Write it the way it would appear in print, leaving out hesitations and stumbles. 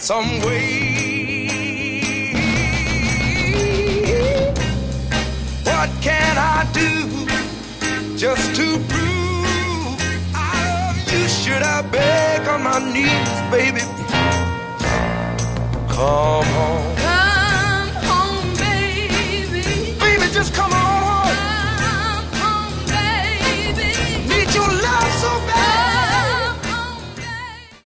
some way. What can I do just to prove I love you? Should I beg on my knees, baby? Come on.